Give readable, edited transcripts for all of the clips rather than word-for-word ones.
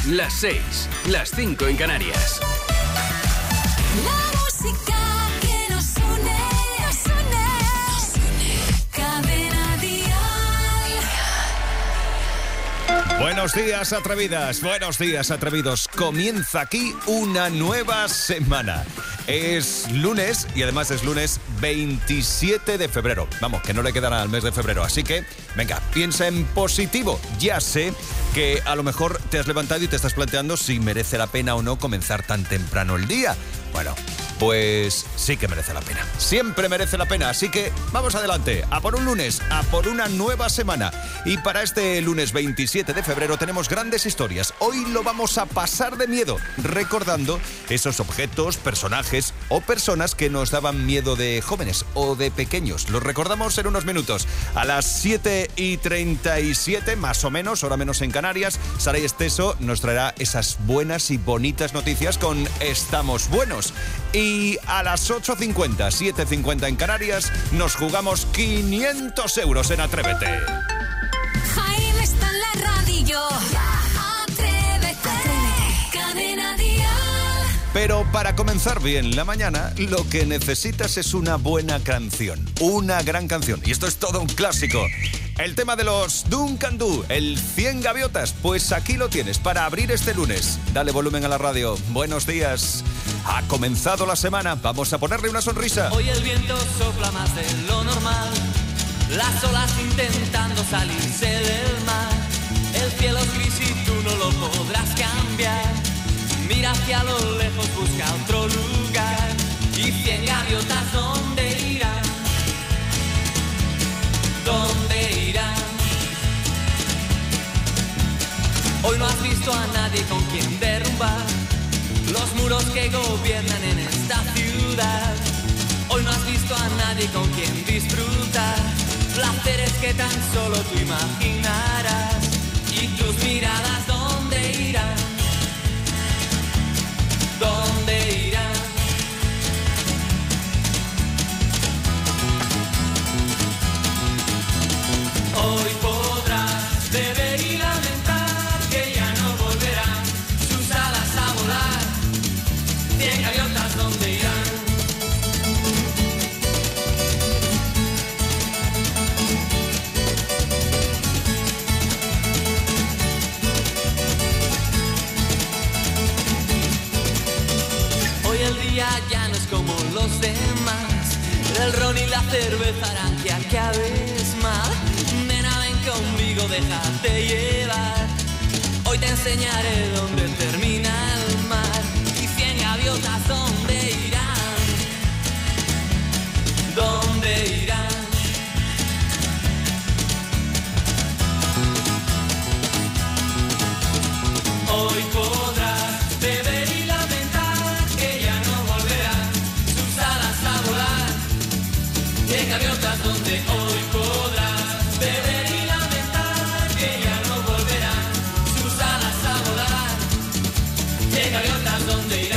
las 6, las 5 en Canarias. La música que nos une, Cadena Dial. Buenos días, atrevidas, buenos días, atrevidos. Comienza aquí una nueva semana. Es lunes y además es lunes 27 de febrero. Vamos, que no le queda nada al mes de febrero. Así que, venga, piensa en positivo. Ya sé que a lo mejor te has levantado y te estás planteando si merece la pena o no comenzar tan temprano el día. Bueno, pues sí que merece la pena. Siempre merece la pena. Así que vamos adelante, a por un lunes, a por una nueva semana. Y para este lunes 27 de febrero tenemos grandes historias. Hoy lo vamos a pasar de miedo, recordando esos objetos, personajes o personas que nos daban miedo de jóvenes o de pequeños. Los recordamos en unos minutos. A las 7:37, más o menos, hora menos en Canarias, Saray Esteso nos traerá esas buenas y bonitas noticias con Estamos Buenos. Y a las 8:50, 7:50 en Canarias, nos jugamos 500 euros en Atrévete. Jaime está en la radio. Atrévete. Cadena Dial. Pero para comenzar bien la mañana, lo que necesitas es una buena canción, una gran canción. Y esto es todo un clásico. El tema de los Duncan Du, el 100 Gaviotas, pues aquí lo tienes para abrir este lunes. Dale volumen a la radio. Buenos días. Ha comenzado la semana. Vamos a ponerle una sonrisa. Hoy el viento sopla más de lo normal. Las olas intentando salirse del mar. El cielo es gris y tú no lo podrás cambiar. Mira hacia lo lejos, busca otro lugar. Y 100 gaviotas, ¿dónde irán? ¿Dónde irán? Hoy no has visto a nadie con quien derrumbar los muros que gobiernan en esta ciudad. Hoy no has visto a nadie con quien disfrutar placeres que tan solo tú imaginarás. Y tus miradas, ¿dónde irán? ¿Dónde irán? Hoy podrás beber y lamentar que ya no volverán sus alas a volar. 100 gaviotas, ¿dónde irán? Hoy el día ya no es como los demás. El ron y la cerveza harán que acabes mal. Nena, ven conmigo, déjate llevar. Hoy te enseñaré dónde termina el mar. Y 100 gaviotas, ¿dónde irán? ¿Dónde irán? Hoy podrás beber y lamentar que ya no volverán sus alas a volar. 100 gaviotas, donde hoy podrás beber y lamentar que ya no volverán sus alas a volar. 100 gaviotas, ¿dónde irán?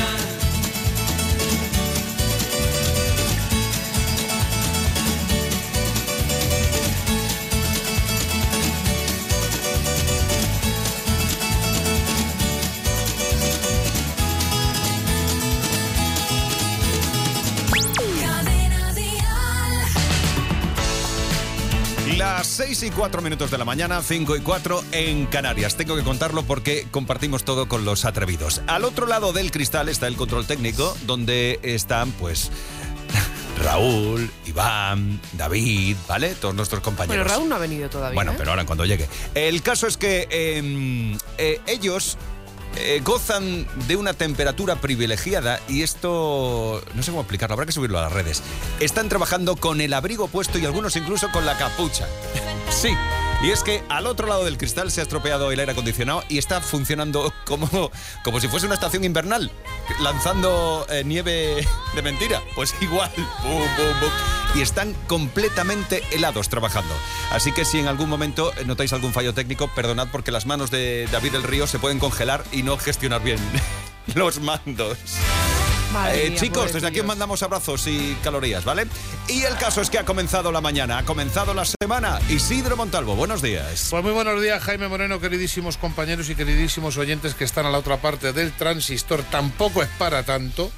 Las 6:04 de la mañana, 5:04 en Canarias. Tengo que contarlo porque compartimos todo con los atrevidos. Al otro lado del cristal está el control técnico, donde están, pues, Raúl, Iván, David, ¿vale? Todos nuestros compañeros. Bueno, Raúl no ha venido todavía. Bueno, pero ahora cuando llegue. El caso es que ellos gozan de una temperatura privilegiada y esto no sé cómo explicarlo, habrá que subirlo a las redes. Están trabajando con el abrigo puesto y algunos incluso con la capucha. Sí, y es que al otro lado del cristal se ha estropeado el aire acondicionado y está funcionando como si fuese una estación invernal, lanzando nieve de mentira. Pues igual, bum, bum, bum. Y están completamente helados trabajando. Así que si en algún momento notáis algún fallo técnico, perdonad porque las manos de David del Río se pueden congelar y no gestionar bien los mandos. Madre mía, chicos, desde aquí os pobrecillos. mandamos abrazos y calorías, ¿vale? Y el caso es que ha comenzado la mañana, ha comenzado la semana. Isidro Montalvo, buenos días. Pues muy buenos días, Jaime Moreno, queridísimos compañeros y queridísimos oyentes que están a la otra parte del transistor. Tampoco es para tanto,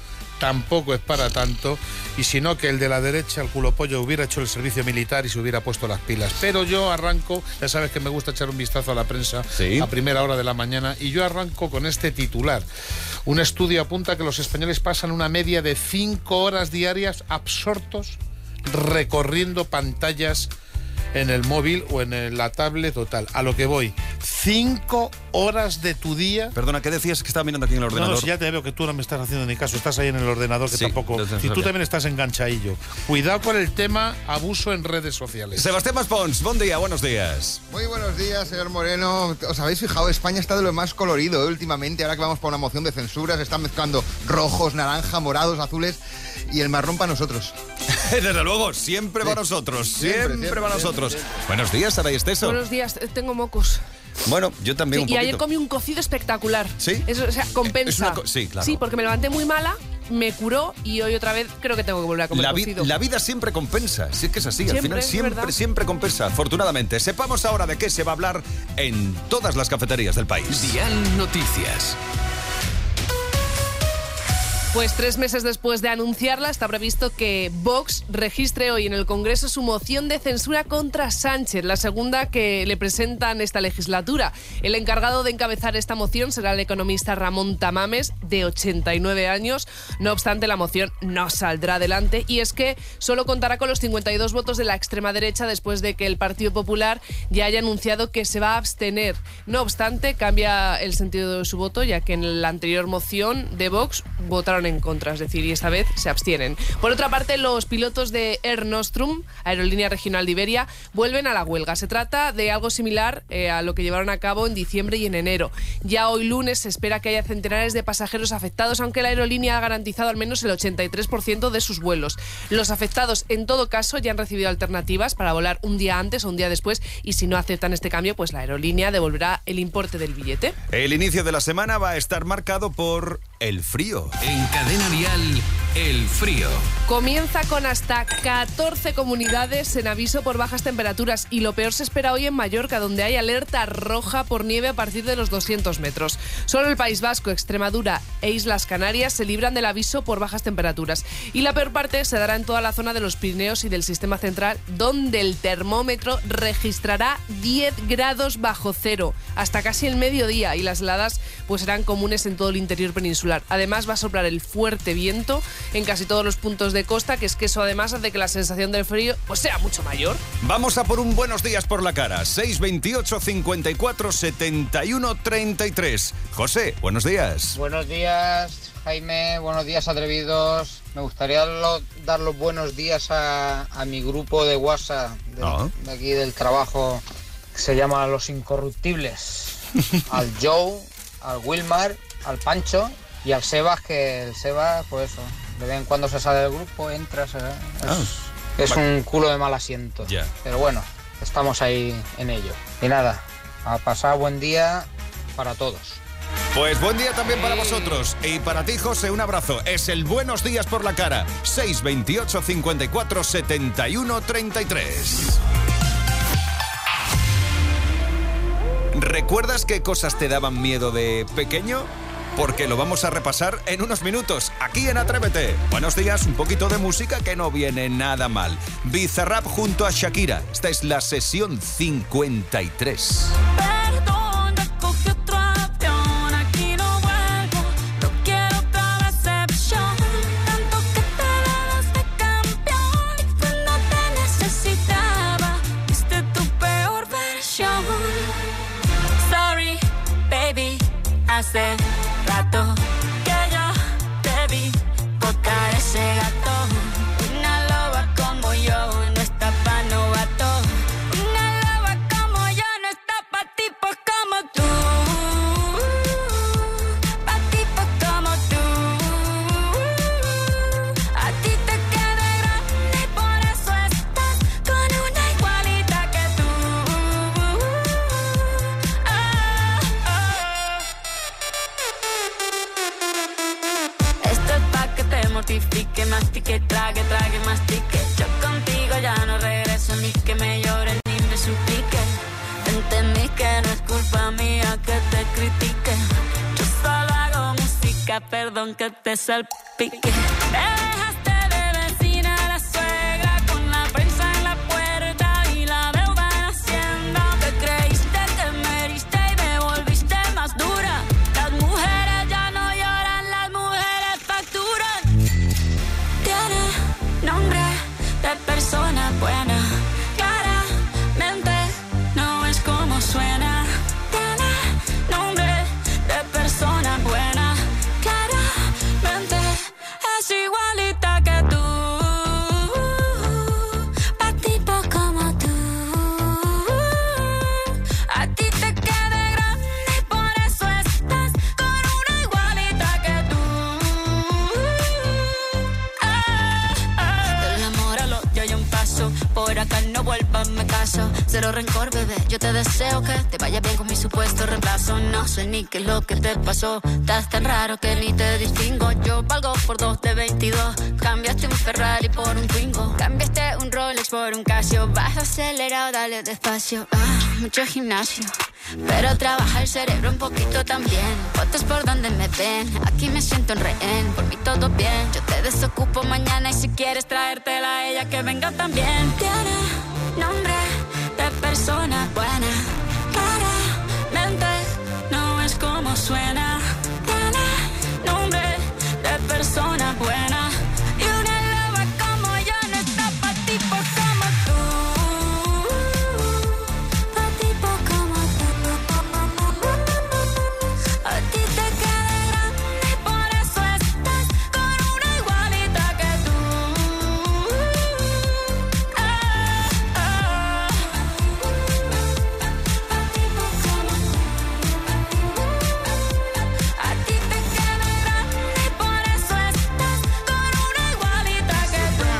y si no que el de la derecha, el culo pollo, hubiera hecho el servicio militar y se hubiera puesto las pilas. Pero yo arranco, ya sabes que me gusta echar un vistazo a la prensa Sí. a primera hora de la mañana, y yo arranco con este titular. Un estudio apunta que los españoles pasan una media de 5 horas diarias absortos recorriendo pantallas en el móvil o en la tablet total. A lo que voy, 5 horas de tu día. Perdona, ¿qué decías que estaba mirando aquí en el ordenador? No, si ya te veo que tú no me estás haciendo ni caso, estás ahí en el ordenador que Sí, tampoco. desde Y tú sabía. también estás enganchadillo. Cuidado con el tema abuso en redes sociales. Sebastián Maspons, buen día, buenos días. Muy buenos días, señor Moreno. ¿Os habéis fijado? España está de lo más colorido últimamente. Ahora que vamos por una moción de censura, se están mezclando rojos, naranja, morados, azules y el marrón para nosotros. Desde luego, siempre para nosotros, siempre para nosotros. Buenos días, Sara y Esteso. Buenos días, tengo mocos. Bueno, yo también Sí, un y poquito. ayer comí un cocido espectacular. ¿Sí? Eso, o sea, compensa. Sí, claro. Sí, porque me levanté muy mala, me curó y hoy otra vez creo que tengo que volver a comer cocido. La vida siempre compensa, sí que es así, al Siempre, final es verdad. siempre compensa, afortunadamente. Sepamos ahora de qué se va a hablar en todas las cafeterías del país. Dial Noticias. Pues 3 meses después de anunciarla, está previsto que Vox registre hoy en el Congreso su moción de censura contra Sánchez, la segunda que le presentan esta legislatura. El encargado de encabezar esta moción será el economista Ramón Tamames, de 89 años. No obstante, la moción no saldrá adelante, y es que solo contará con los 52 votos de la extrema derecha después de que el Partido Popular ya haya anunciado que se va a abstener. No obstante, cambia el sentido de su voto, ya que en la anterior moción de Vox votaron en contra, es decir, y esta vez se abstienen. Por otra parte, los pilotos de Air Nostrum, aerolínea regional de Iberia, vuelven a la huelga. Se trata de algo similar a lo que llevaron a cabo en diciembre y en enero. Ya hoy lunes se espera que haya centenares de pasajeros afectados, aunque la aerolínea ha garantizado al menos el 83% de sus vuelos. Los afectados, en todo caso, ya han recibido alternativas para volar un día antes o un día después, y si no aceptan este cambio, pues la aerolínea devolverá el importe del billete. El inicio de la semana va a estar marcado por el frío. En Cadena Dial, el frío. Comienza con hasta 14 comunidades en aviso por bajas temperaturas, y lo peor se espera hoy en Mallorca, donde hay alerta roja por nieve a partir de los 200 metros. Solo el País Vasco, Extremadura e Islas Canarias se libran del aviso por bajas temperaturas. Y la peor parte se dará en toda la zona de los Pirineos y del Sistema Central, donde el termómetro registrará 10 grados bajo cero hasta casi el mediodía, y las heladas pues serán comunes en todo el interior peninsular. Además, va a soplar el fuerte viento en casi todos los puntos de costa, que es que eso además hace que la sensación del frío pues sea mucho mayor. Vamos a por un buenos días por la cara. 628 54 71 33. José, buenos días. Buenos días, Jaime. Buenos días, atrevidos. Me gustaría dar los buenos días a mi grupo de WhatsApp de aquí del trabajo, que se llama Los Incorruptibles. Al Joe, al Wilmar, al Pancho y al Sebas, que el Sebas, pues eso, de vez en cuando se sale del grupo, entra, es un culo de mal asiento. Ya. Pero bueno, estamos ahí en ello. Y nada, a pasar buen día para todos. Pues buen día también para vosotros. Y para ti, José, un abrazo. Es el buenos días por la cara. 628 54 71 33. ¿Recuerdas qué cosas te daban miedo de pequeño? Porque lo vamos a repasar en unos minutos, aquí en Atrévete. Buenos días, un poquito de música que no viene nada mal. Bizarrap junto a Shakira. Esta es la sesión 53. Perdona, cogí otro avión, aquí no vuelvo, no quiero otra decepción. Tanto que te dabas de campeón, y cuando te necesitaba, viste tu peor versión. Sorry, baby, hace rato que yo te vi tocar ese gato. Una loba como yo no está pa' novato. Una loba como yo no está pa' tipos como tú. Pa' tipos como tú. A ti te queda grande y por eso estás con una igualita que tú. perdón que te salpique. Te dejaste de vecina a la suegra con la prensa en la puerta y la deuda en Hacienda. Te creíste que me heriste y me volviste más dura. Las mujeres ya no lloran, las mujeres facturan. Tiene nombre de persona buena. Claramente no es como suena. Tiene nombre de persona buena. Claramente es igualita que tú. Pa' tipo como tú. A ti te queda grande y por eso estás con una igualita que tú. Del amor al odio hay un paso. Por acá no vuelvas, me caso. Cero rencor, bebé, yo te deseo que te vaya bien con mi supuesto reemplazo. No sé ni qué es lo que te pasó. Estás tan raro que ni te distingo. Yo valgo por 2 de 22. Cambiaste un Ferrari por un Twingo. Cambiaste un Rolex por un Casio. Vas acelerado, dale despacio. Mucho gimnasio, pero trabaja el cerebro un poquito también. Fotos por donde me ven, aquí me siento en rehén. Por mí todo bien, yo te desocupo mañana. Y si quieres traértela a ella, que venga también. Tiene nombre de persona buena. Claramente no es como suena. Tiene nombre de persona buena. Y una loba como yo no está pa' tipos como tú. Pa' tipos como tú. A ti te queda grande y por eso estás con una igualita que tú. A ti te queda grande y por eso estás con una igualita que tú.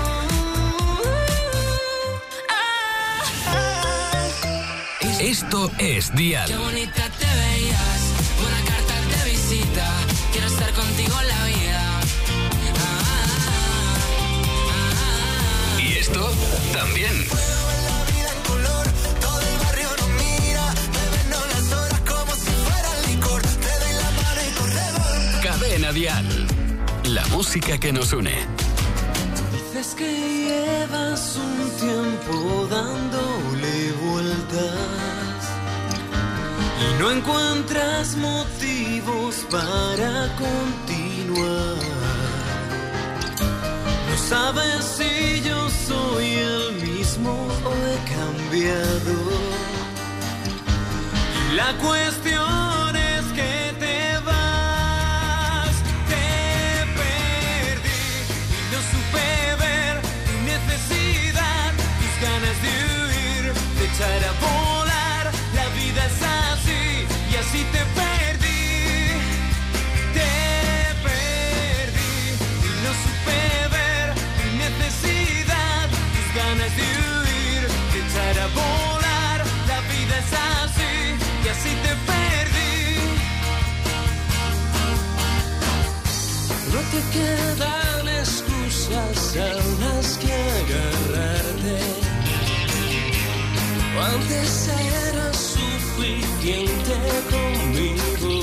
Esto es Dial. Qué bonita te veías, una carta de visita. Quiero estar contigo en la vida. Y esto también. Cadena Dial. La música que nos une. Dices que llevas un tiempo dándole vueltas y no encuentras motivos para continuar. No sabes si yo soy el mismo o he cambiado. Y la cuestión es que te vas, te perdí y no supe ver tu necesidad, tus ganas de huir, de echar a volar. La vida es así y así te perdí y no supe ver tu necesidad, tus ganas de huir, de echar a volar. La vida es así y así te perdí. No te quedan excusas a las que agarrarte. Antes era suficiente conmigo.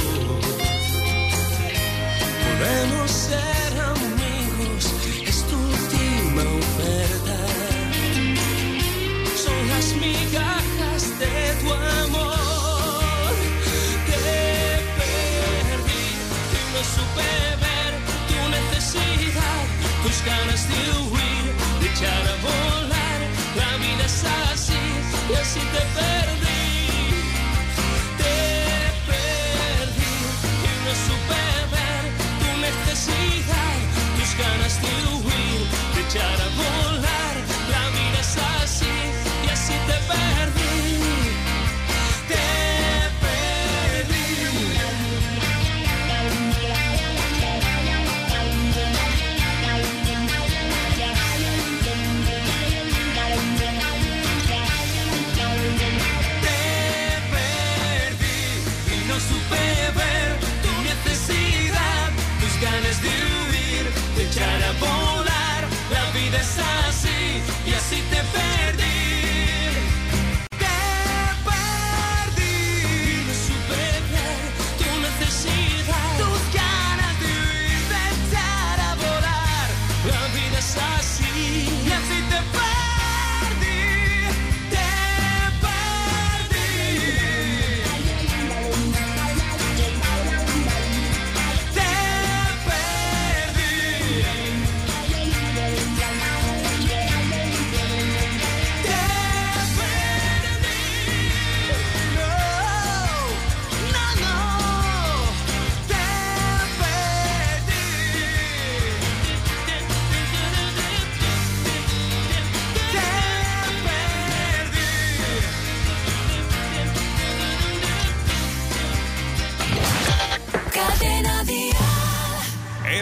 Podemos ser amigos, es tu última oferta. Son las migajas de tu amor. Te perdí y no supe ver tu necesidad, tus ganas de huir, de echar a volar. La vida es así y así te perdí. Te perdí y no supe ver tu necesidad, tus ganas de huir, de echar a volar. La vida es así y así te perdí. Te perdí.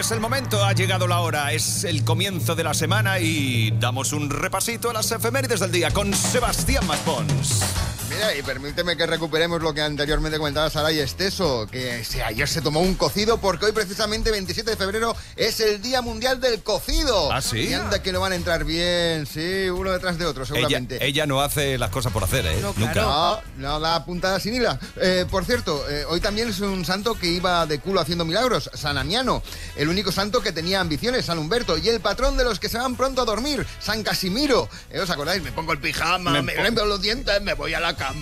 es el momento, ha llegado la hora, es el comienzo de la semana y damos un repasito a las efemérides del día con Sebastián Maspons. Mira, y permíteme que recuperemos lo que anteriormente comentaba Saray Esteso, que ayer se tomó un cocido porque hoy precisamente 27 de febrero es el Día Mundial del Cocido. ¿Ah, sí? Y anda que lo van a entrar bien, sí, uno detrás de otro, seguramente. Ella no hace las cosas por hacer, ¿eh? No, Nunca. claro. No da puntada sin hila. Por cierto, hoy también es un santo que iba de culo haciendo milagros, San Amiano, el único santo que tenía ambiciones, San Humberto, y el patrón de los que se van pronto a dormir, San Casimiro. ¿Os acordáis? Me pongo el pijama, me limpio los dientes, me voy a la cama.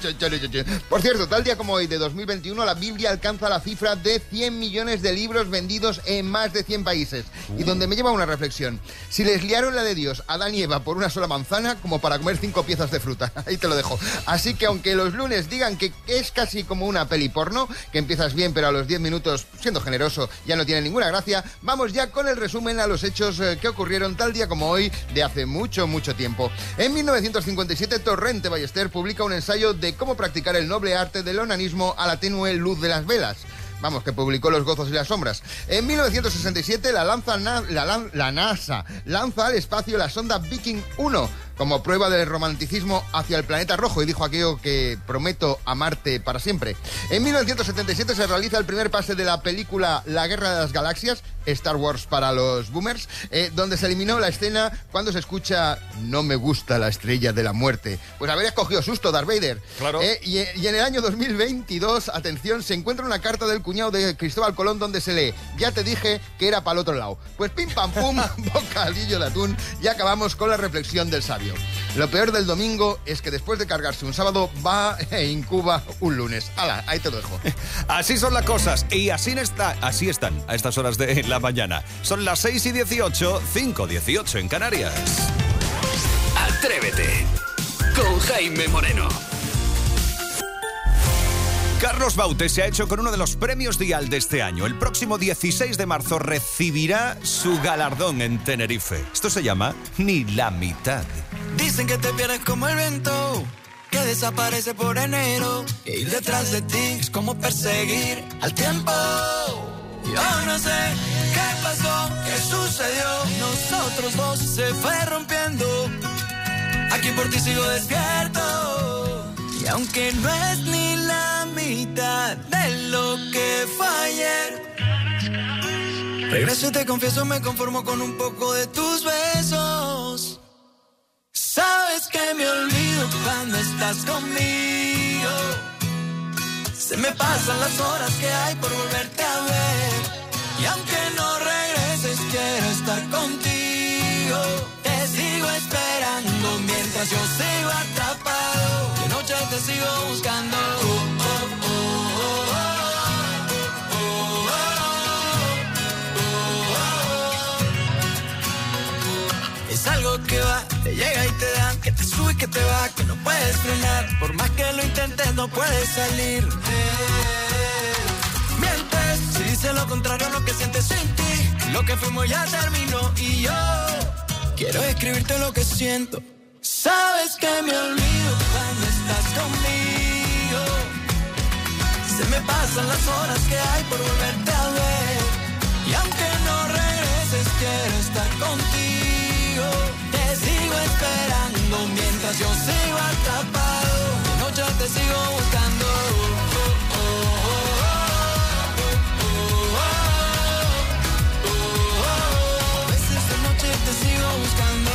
Por cierto, tal día como hoy de 2021, la Biblia alcanza la cifra de 100 millones de libros vendidos en más de 100 países. Y donde me lleva una reflexión. Si les liaron la de Dios a Adán y Eva por una sola manzana, como para comer 5 piezas de fruta. Ahí te lo dejo. Así que aunque los lunes digan que es casi como una peli porno, que empiezas bien pero a los 10 minutos, siendo generoso, ya no tiene ninguna gracia, vamos ya con el resumen a los hechos que ocurrieron tal día como hoy de hace mucho, mucho tiempo. En 1957, Torrente Ballester publica un ensayo de cómo practicar el noble arte del onanismo a la tenue luz de las velas. Vamos, que publicó Los gozos y las sombras. En 1967, la NASA lanza al espacio la sonda Viking 1 como prueba del romanticismo hacia el planeta rojo y dijo aquello que prometo amarte para siempre. En 1977 se realiza el primer pase de la película La Guerra de las Galaxias, Star Wars para los boomers, donde se eliminó la escena cuando se escucha "No me gusta la estrella de la muerte". Pues habría cogido susto Darth Vader. Claro. Y en el año 2022, atención, se encuentra una carta del cuñado de Cristóbal Colón donde se lee: "Ya te dije que era para el otro lado". Pues pim pam pum, bocadillo de atún, y acabamos con la reflexión del sabio. Lo peor del domingo es que después de cargarse un sábado va e incuba un lunes. ¡Hala! Ahí te lo dejo. Así son las cosas y así están a estas horas de la mañana. Son las 6:18, 5:18 en Canarias. Atrévete con Jaime Moreno. Carlos Baute se ha hecho con uno de los premios Dial de este año. El próximo 16 de marzo recibirá su galardón en Tenerife. Esto se llama Ni la mitad. Dicen que te pierdes como el viento, que desaparece por enero. E ir detrás de ti es como perseguir al tiempo. Yo no sé qué pasó, qué sucedió. Nosotros dos se fue rompiendo. Aquí por ti sigo despierto. Y aunque no es ni la mitad de lo que fue ayer, regreso y te confieso, me conformo con un poco de tus besos. Sabes que me olvido cuando estás conmigo. Se me pasan las horas que hay por volverte a ver. Y aunque no regreses, quiero estar contigo. Te sigo esperando mientras yo sigo atrapado. De noche te sigo buscando. Es algo que va, te llega y te da, que te sube y que te va, que no puedes frenar. Por más que lo intentes, no puedes salir. Mientes, si dices lo contrario, lo que sientes sin ti. Lo que fuimos ya terminó y yo quiero escribirte lo que siento. Sabes que me olvido cuando estás conmigo. Se me pasan las horas que hay por volverte a ver. Y aunque no regreses, quiero estar contigo. Te sigo esperando mientras yo sigo atrapado. De noche te sigo buscando. A veces de noche te sigo buscando.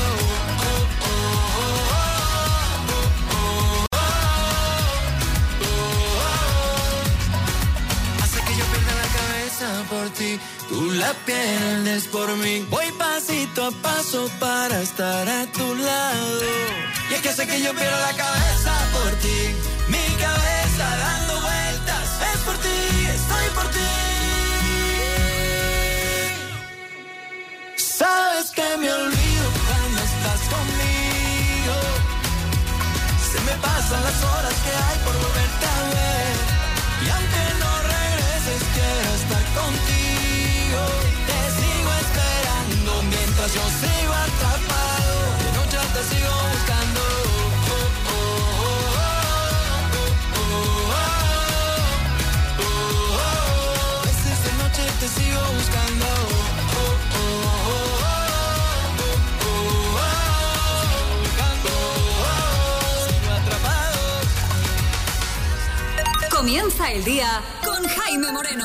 Hace que yo pierda la cabeza por ti, tú la pierdes por mí. Voy pasito a paso para estar a tu lado. Y es que hace que yo pierda la cabeza por ti. Mi cabeza dando vueltas es por ti, estoy por ti. Sabes que me olvido cuando estás conmigo. Se me pasan las horas que hay por volverte a ver. Y aunque no regreses, quiero estar contigo. Te sigo esperando mientras yo sigo atrapado. De noche te sigo buscando. A veces de noche te sigo buscando. Comienza el día con Jaime Moreno.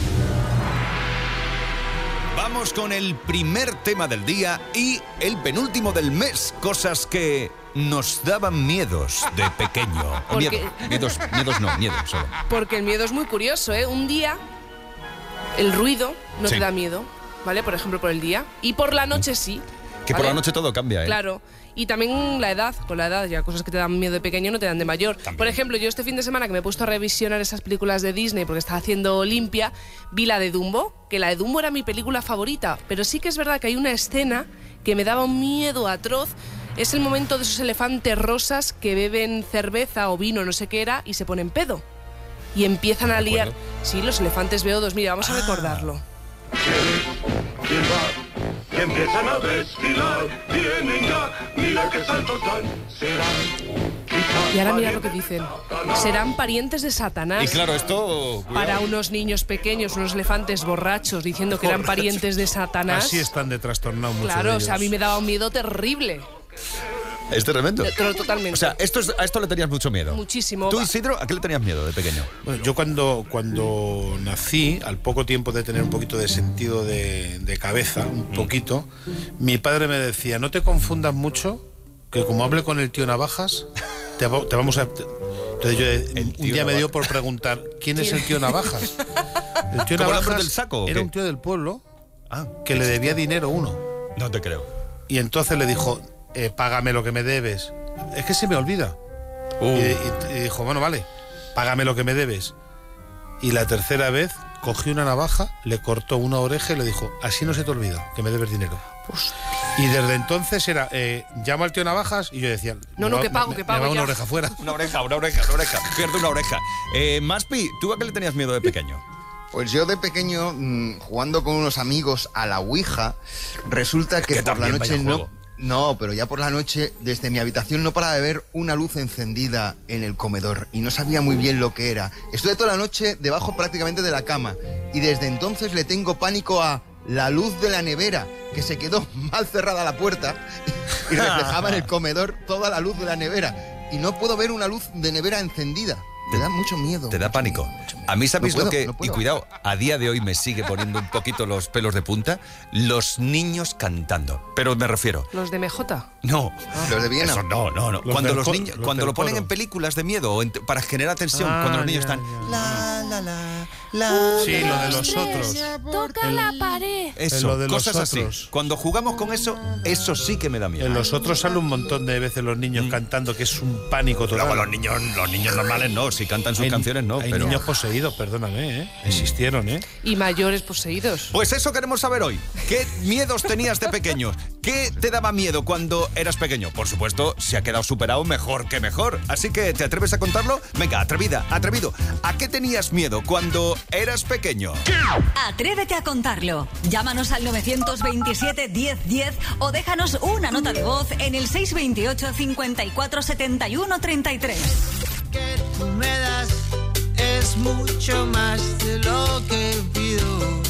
Vamos con el primer tema del día y el penúltimo del mes. Cosas que nos daban miedos de pequeño. Porque- Miedos solo. Porque el miedo es muy curioso, ¿eh? Un día el ruido no Sí. te da miedo, ¿vale? Por ejemplo, por el día. Y por la noche sí. Que por ¿vale? la noche todo cambia, ¿eh? Claro. Y también la edad, con la edad, ya cosas que te dan miedo de pequeño no te dan de mayor. También. Por ejemplo, yo este fin de semana que me he puesto a revisionar esas películas de Disney porque estaba haciendo limpia, vi la de Dumbo, que la de Dumbo era mi película favorita, pero sí que es verdad que hay una escena que me daba un miedo atroz. Es el momento de esos elefantes rosas que beben cerveza o vino, no sé qué era, y se ponen pedo. Y empiezan a liar. Sí, los elefantes beodos. Mira, vamos a recordarlo. Que empiezan a desfilar, vienen ya, mira qué saltos dan, serán Y ahora mira lo que dicen. Serán parientes de Satanás. Y claro, esto... Para unos niños pequeños, unos elefantes borrachos, diciendo que eran Borrachos. parientes de Satanás. Así están de trastornados muchos de Claro, o ellos. sea, a mí me daba un miedo terrible. Es tremendo. Pero totalmente. O sea, a esto le tenías mucho miedo. Muchísimo. ¿Tú, Isidro, a qué le tenías miedo de pequeño? Bueno, yo cuando nací, al poco tiempo de tener un poquito de sentido de cabeza, un poquito, mi padre me decía, no te confundas mucho, que como hable con el tío Navajas, te vamos a... Entonces yo un día me dio por preguntar, ¿quién es el tío Navajas? El tío ¿Como el hombre Navajas del saco, o era qué? un tío del pueblo Ah, que le debía dinero uno. no te creo. Y entonces le dijo, págame lo que me debes. Es que se me olvida. Y dijo, bueno, vale, págame lo que me debes. Y la tercera vez cogió una navaja, le cortó una oreja y le dijo, así no se te olvida, que me debes dinero. Y desde entonces era, llamo al tío Navajas y yo decía, No, que pago, me va una ya. oreja fuera. Una oreja. Pierde una oreja. Maspi, ¿tú a qué le tenías miedo de pequeño? Pues yo de pequeño, jugando con unos amigos a la Ouija, resulta que Que por la también noche vaya no... juego. No, pero ya por la noche, desde mi habitación no paraba de ver una luz encendida en el comedor y no sabía muy bien lo que era. Estuve toda la noche debajo prácticamente de la cama y desde entonces le tengo pánico a la luz de la nevera, que se quedó mal cerrada la puerta y reflejaba en el comedor toda la luz de la nevera. Y no puedo ver una luz de nevera encendida. Me da mucho miedo. Te da mucho pánico. miedo, mucho miedo. A mí, ¿sabéis No puedo, lo que...? no Y puedo. cuidado, a día de hoy me sigue poniendo un poquito los pelos de punta. Los niños cantando. Pero me refiero... Los de MJ. No. Los de Viena. Eso no. Los Cuando del los coro, niños, los cuando del lo ponen coro. en películas de miedo o para generar tensión, Ah, cuando los niños ya, están... ya. La, Sí, lo de los otros. Toca la pared. Eso, lo de los cosas así. otros. Cuando jugamos con eso, eso sí que me da miedo. En los otros salen un montón de veces los niños cantando, que es un pánico total. Luego los niños normales no, si cantan sus Hay- canciones no, hay pero... niños poseídos, perdóname, existieron, Y mayores poseídos. Pues eso queremos saber hoy. ¿Qué miedos tenías de pequeño? ¿Qué te daba miedo cuando eras pequeño? Por supuesto, si ha quedado superado, mejor que mejor. Así que, ¿te atreves a contarlo? Venga, atrevida, atrevido. ¿A qué tenías miedo cuando eras pequeño? Atrévete a contarlo. Llámanos al 927 1010 o déjanos una nota de voz en el 628 54 71 33. Que tú me das es mucho más de lo que pido.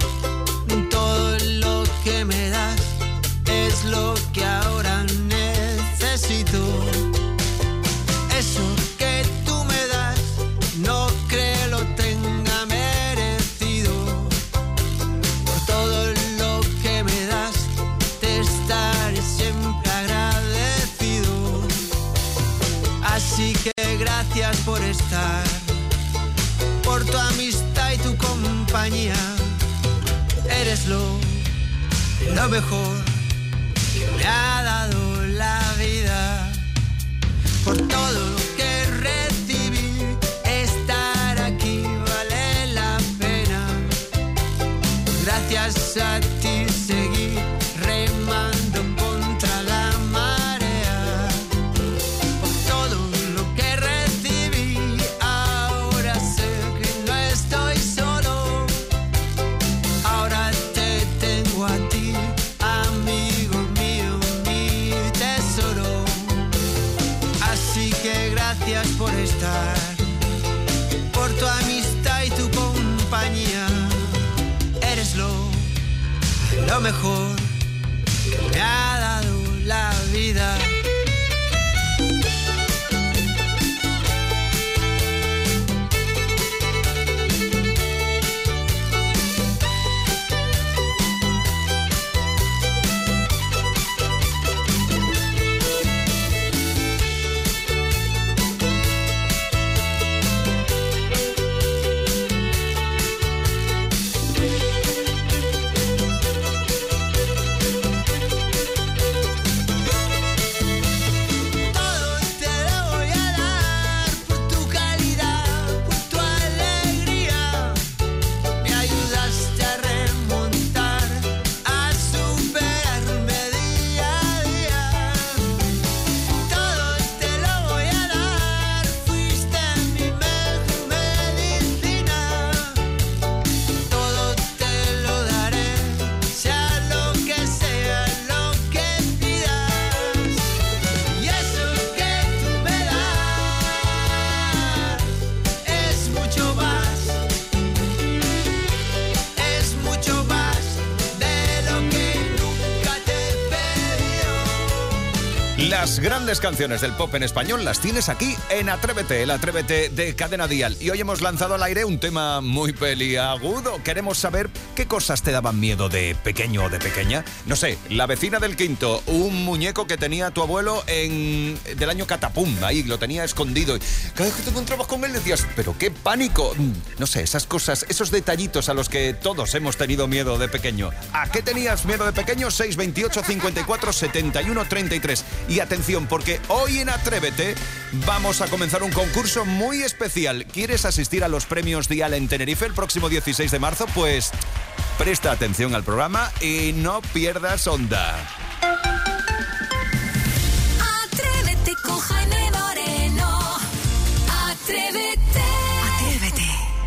Todo lo que me das es lo que ahora necesito. Eso que tú me das no creo lo tenga merecido. Por todo lo que me das te estaré siempre agradecido. Así que gracias por estar, por tu amistad y tu compañía. Eres lo mejor que me ha dado la vida. Por todo lo que recibí, estar aquí vale la pena. Gracias a ti seguí remando contra la marea. Por todo lo que recibí, ahora sé que no estoy solo. Ahora te tengo a ti, amigo mío, mi tesoro. Así que gracias por estar, por tu amistad y tu compañía. Eres lo mejor que me ha dado la vida. Las grandes canciones del pop en español las tienes aquí en Atrévete, el Atrévete de Cadena Dial. Y hoy hemos lanzado al aire un tema muy peliagudo. Queremos saber qué cosas te daban miedo de pequeño o de pequeña. No sé, la vecina del quinto, un muñeco que tenía tu abuelo del año Catapum, ahí lo tenía escondido. Y cada vez que te encontrabas con él decías, pero qué pánico. No sé, esas cosas, esos detallitos a los que todos hemos tenido miedo de pequeño. ¿A qué tenías miedo de pequeño? 628 54 71 33. Y atención, porque hoy en Atrévete vamos a comenzar un concurso muy especial. ¿Quieres asistir a los premios Dial en Tenerife el próximo 16 de marzo? Pues presta atención al programa y no pierdas onda. Atrévete con Jaime Moreno. Atrévete. Atrévete.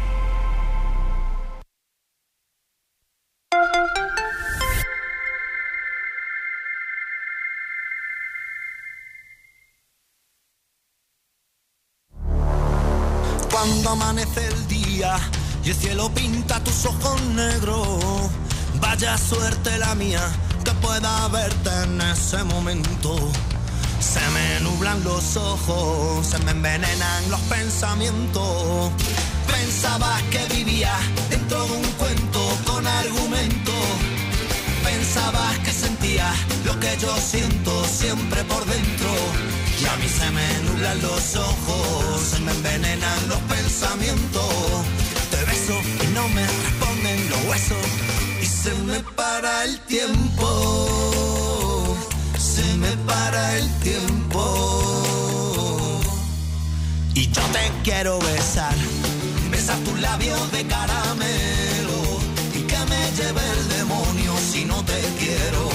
Cuando amanece el día y el cielo pinta tus ojos negros, vaya suerte la mía que pueda verte en ese momento. Se me nublan los ojos, se me envenenan los pensamientos. Pensabas que vivía dentro de un cuento con argumento. Pensabas que sentía lo que yo siento siempre por dentro. Y a mí se me nublan los ojos, se me envenenan los pensamientos. Te beso y no me responden los huesos. Y se me para el tiempo, se me para el tiempo. Y yo te quiero besar, besar tus labios de caramelo. Y que me lleve el demonio si no te quiero.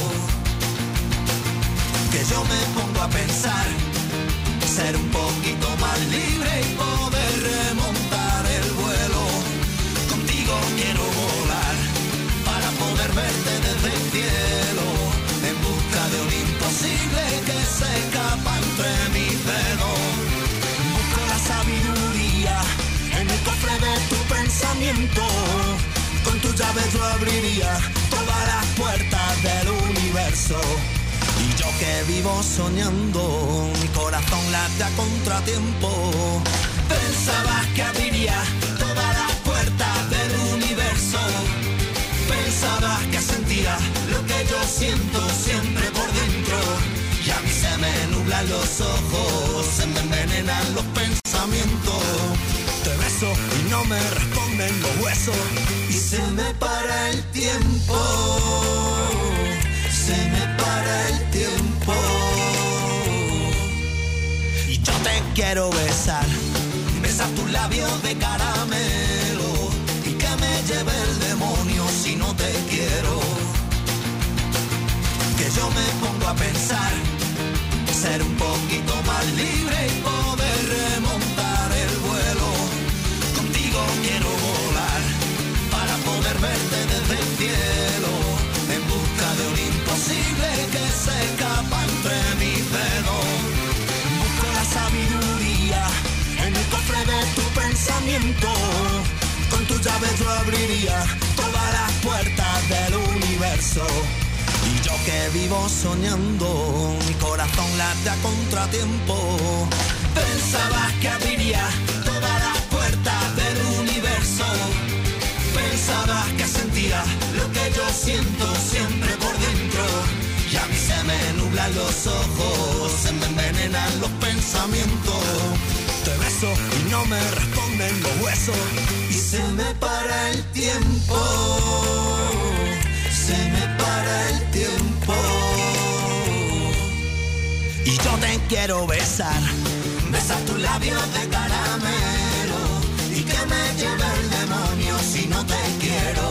Que yo me pongo a pensar, ser un poquito más libre y poder remontar el vuelo. Contigo quiero volar, para poder verte desde el cielo, en busca de un imposible que se escapa entre mis dedos. Busco la sabiduría en el cofre de tu pensamiento. Con tu llave yo abriría todas las puertas del universo. Y yo que vivo soñando, mi corazón late a contratiempo. Pensabas que abriría todas las puertas del universo. Pensabas que sentía lo que yo siento siempre por dentro. Y a mí se me nublan los ojos, se me envenenan los pensamientos. Te beso y no me responden los huesos. Y se me para el tiempo, se me para el tiempo. Y yo te quiero besar, besar tus labios de caramelo. Y que me lleve el demonio si no te quiero. Que yo me pongo a pensar, ser un poquito más libre y poder remontar el vuelo. Contigo quiero volar, para poder verte desde el cielo, en busca de un imposible que se escapa entre mis dedos. Busco la sabiduría en el cofre de tu pensamiento. Con tu llave yo abriría todas las puertas del universo. Y yo que vivo soñando, mi corazón late a contratiempo. Pensabas que abriría todas las puertas del universo. Pensabas que sentía lo que yo siento siempre por dentro. Y a mí se me nublan los ojos, se me envenenan los pensamientos. Te beso y no me responden los huesos. Y se me para el tiempo, se me para el tiempo. Y yo te quiero besar, besar tus labios de caramelo. Y que me lleve el demonio si no te quiero.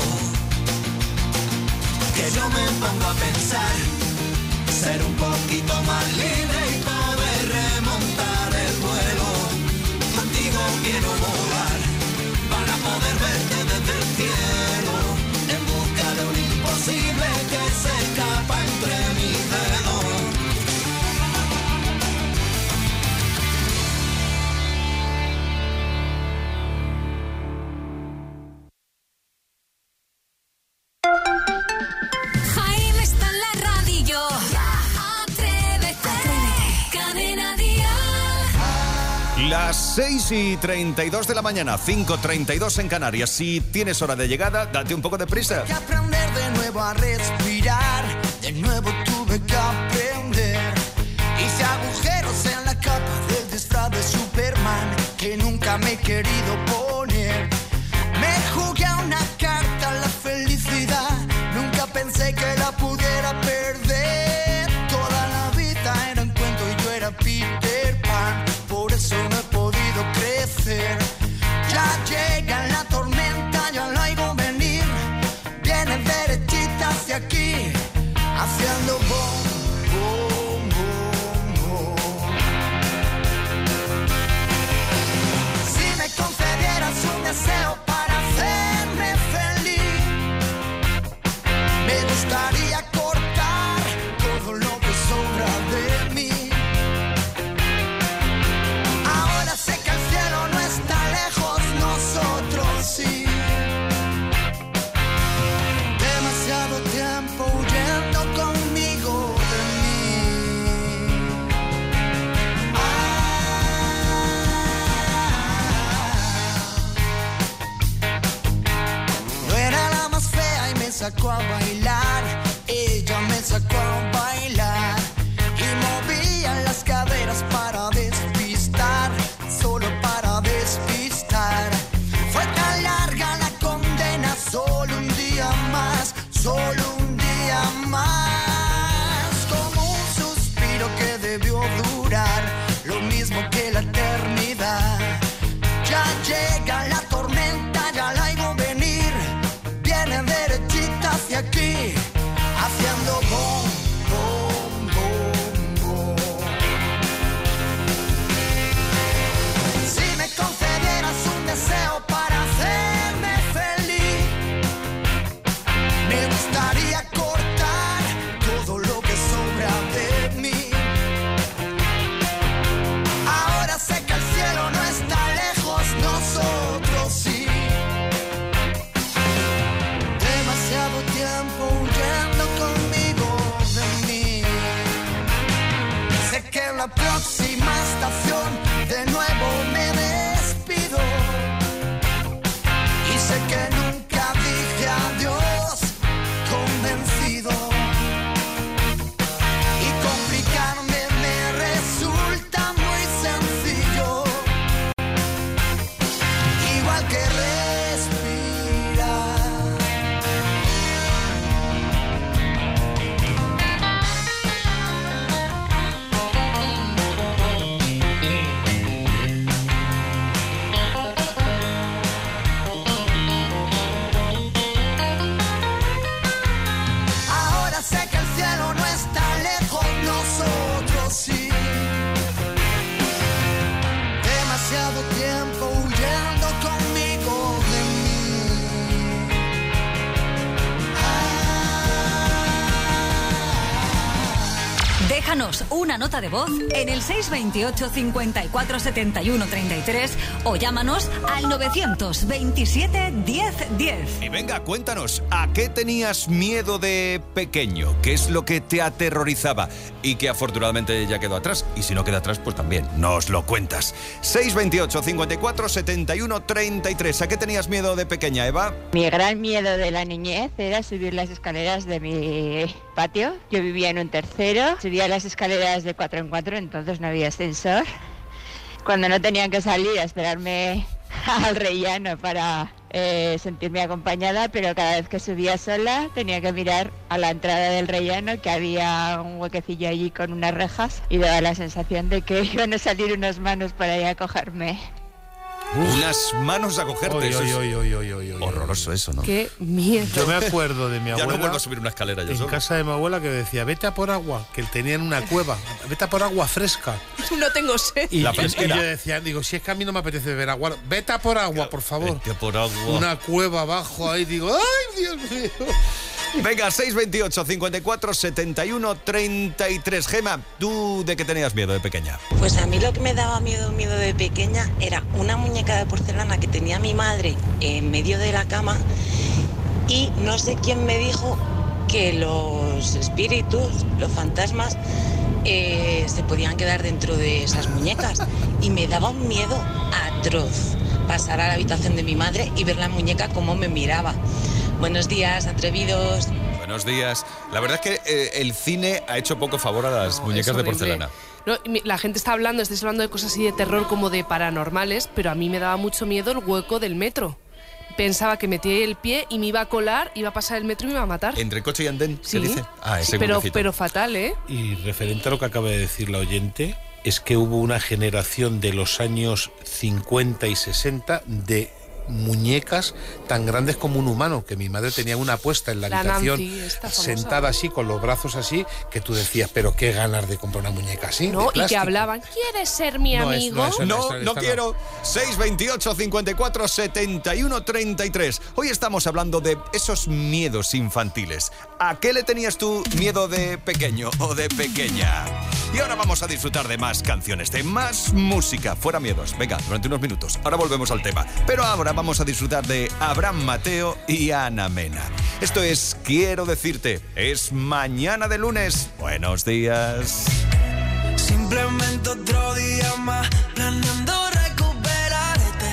Que yo me pongo a pensar, ser un poquito más libre y poder remontar el vuelo. Contigo quiero volar, para poder verte desde el cielo, en busca de un imposible que se escapa entre mis dedos. Jaime está en la radio. Atrévete. Atrévete. Las 6:32 de la mañana, 5:32 en Canarias. Si tienes hora de llegada, date un poco de prisa. Que aprender de nuevo a respirar, de nuevo tuve que aprender. Hice agujeros en la capa del disfraz de Superman que nunca me he querido poner. Me jugué a una carta a la felicidad, nunca pensé que la pudiera perder. Toda la vida era un cuento y yo era Peter Pan, por eso no he podido crecer. Ya llega la tormenta, ya la oigo venir, viene derechita hacia aquí, haciendo boom, boom, boom, boom. Si me concedieras un deseo para hacerme feliz, me gustaría cortar todo lo que sobra de mí. Ahora sé que el cielo no está lejos, nosotros sí. Demasiado tiempo huyendo conmigo de mí. No era la más fea y me sacó a bailar, ella me sacó a bailar y movía las caderas para despistar, solo para despistar. Fue tan larga la condena, solo un día más, solo un día más, como un suspiro que debió durar lo mismo que la eternidad. Ya llega la tormenta, ya la oigo venir, viene derechita hacia aquí, haciendo boom, boom, boom, boom. Si me concedieras un deseo para hacerme feliz, me gustaría cortar todo lo que sobra de mí. Ahora sé que el cielo no está lejos, nosotros sí. Demasiado tiempo huyendo conmigo de mí. Sé que en la próxima estación de nuevo me despido. Y sé que nunca dije adiós convencido. Y complicarme me resulta muy sencillo. Igual que respirar. Ahora sé que el cielo no está lejos, nosotros sí. Demasiado tiempo huyendo conmigo de mí. Déjanos una nota de voz en el 628 54 71 33 o llámanos al 927 10 10. Y venga, cuéntanos, ¿a qué tenías miedo de pequeño? ¿Qué es lo que te aterrorizaba? Y que afortunadamente ya quedó atrás. Y si no queda atrás, pues también nos lo cuentas. 628 54 71 33. ¿A qué tenías miedo de pequeña, Eva? Mi gran miedo de la niñez era subir las escaleras de mi patio. Yo vivía en un tercero, subía las escaleras de 4 en 4, entonces no había ascensor. Cuando no tenían que salir a esperarme al rellano para sentirme acompañada, pero cada vez que subía sola tenía que mirar a la entrada del rellano, que había un huequecillo allí con unas rejas, y daba la sensación de que iban a salir unas manos para ir a cogerme. Unas manos a cogerte. Eso es Oy. horroroso eso, ¿no? Qué miedo. Yo me acuerdo de mi abuela. Ya no vuelvo a subir una escalera yo en solo. casa de mi abuela, que decía, vete a por agua, que tenían una cueva, vete a por agua fresca. No tengo sed. Y, La y fresquera. yo decía, digo, si es que a mí no me apetece beber agua, vete a por agua, por favor. Vete a por agua. Una cueva abajo ahí, digo, ¡ay, Dios mío! Venga, 628 54 71 33. Gema, ¿tú de qué tenías miedo de pequeña? Pues a mí lo que me daba miedo de pequeña era una muñeca de porcelana que tenía mi madre en medio de la cama, y no sé quién me dijo que los espíritus, los fantasmas, se podían quedar dentro de esas muñecas y me daba un miedo atroz pasar a la habitación de mi madre y ver la muñeca cómo me miraba. Buenos días, atrevidos. Buenos días. La verdad es que el cine ha hecho poco favor a las muñecas de porcelana. No, la gente está hablando, estáis hablando de cosas así de terror como de paranormales, pero a mí me daba mucho miedo el hueco del metro. Pensaba que metía el pie y me iba a colar, iba a pasar el metro y me iba a matar. ¿Entre coche y andén? Sí. ¿Qué dice? Ah, ese pero fatal, ¿eh? Y referente a lo que acaba de decir la oyente, es que hubo una generación de los años 50 y 60 de muñecas tan grandes como un humano, que mi madre tenía una puesta en la habitación, Nancy, esta famosa, sentada así, con los brazos así, que tú decías, pero qué ganas de comprar una muñeca así. No, y que hablaban, ¿quieres ser mi amigo? No quiero. 628 54 71 33. Hoy estamos hablando de esos miedos infantiles. ¿A qué le tenías tú miedo de pequeño o de pequeña? Y ahora vamos a disfrutar de más canciones, de más música. Fuera miedos. Venga, durante unos minutos. Ahora volvemos al tema. Pero ahora vamos a disfrutar de Abraham Mateo y Ana Mena. Esto es Quiero Decirte. Es mañana de lunes. Buenos días. Simplemente otro día más, planeando recuperarte.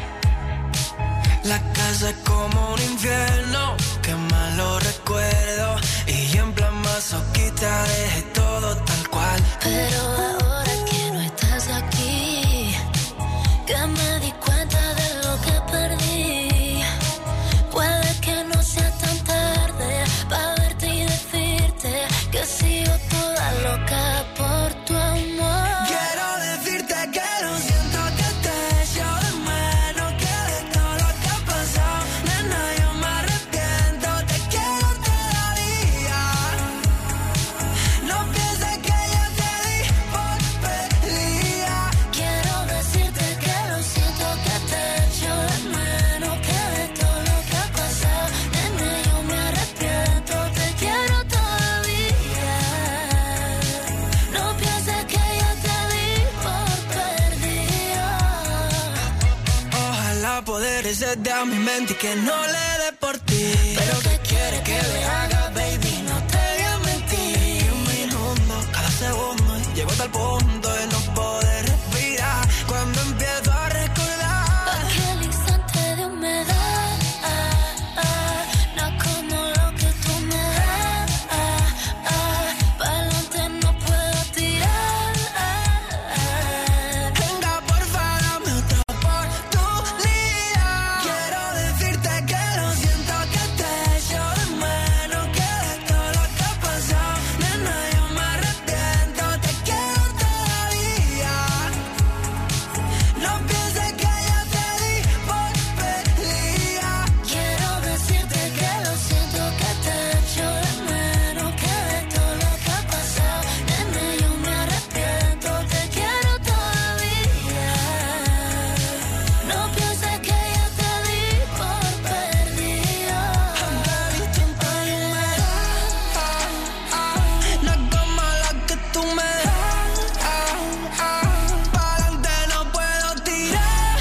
La casa es como un infierno, qué malo recuerdo. Y en plan masoquista dejé todo tal cual. Pero ahora que no estás aquí, que me di cuenta de lo que perdí. Puede que no sea tan tarde para verte y decirte que sigo toda loca por tu amor. Quiero decirte que lo siento, que te echo de menos, que de todo lo que ha pasado, nena, yo me arrepiento, te quiero todavía. No pienses que yo te di por perdida. Quiero decirte que lo siento, que te echo de menos, que de todo lo que ha pasado, nena, yo me arrepiento, te quiero todavía. No pienses que yo te di por perdida. Ojalá poder hacerte a mi mente y que no le dé por ti. Pero ¿qué quieres que le haga, baby? No te voy a mentir. Un minuto, cada segundo, y llego hasta el punto de no poder respirar. Cuando empiezo a recordar Aquel instante de humedad, no como lo que tú me das. Pa'lante no puedo tirar. Venga, porfa, dame otra oportunidad. Quiero decirte que lo siento, que te echo de menos, que de todo lo que ha pasado, nena, yo me arrepiento, te quiero todavía. No pienses que yo te di por perdida. Quiero decirte que lo siento, que te echo de menos, que de todo lo que ha pasado, nena, yo me arrepiento, te quiero todavía. No pienses que yo te di por perdida. No es como la que tú me das. Pa'lante no puedo tirar.